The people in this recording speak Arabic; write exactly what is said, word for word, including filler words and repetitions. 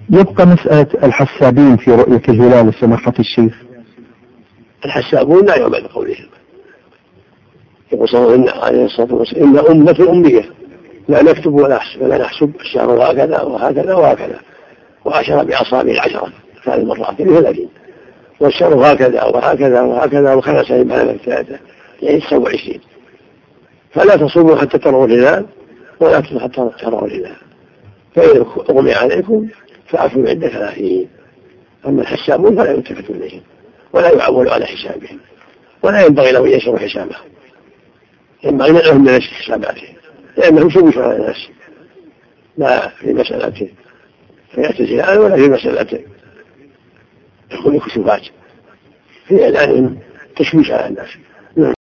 يبقى مسألة الحسابين في رؤية الهلال سماحة الشيخ. الحسابون لا يعمل بقولهم، يقول صلى الله عليه وسلم إن أمة أمية لا نكتب ولا نحسب ولا نحسب الشهر هكذا وهكذا وهكذا، وأشر بأصابع العشرة ثلاث مرات ثلاثين، والشهر هكذا وهكذا وهكذا وخمس أيام ثلاثة يعني تسعة وعشرين. فلا تصوموا حتى تروا الهلال ولا تفطروا حتى تروا الهلال، فإذا أغمي عليكم فأكلوا عدة ثلاثين. أما الحسابون فلا يلتفت إليهم ولا يعول على حسابهم، ولا ينبغي له أن ينشروا حسابه، ينبغي لهم من نشر حساباتهم لأنهم شبهوا على الناس، لا في مسألة فيأتي الهلال ولا في مسألة يكون كسوفات في إعلانهم تشويش على الناس.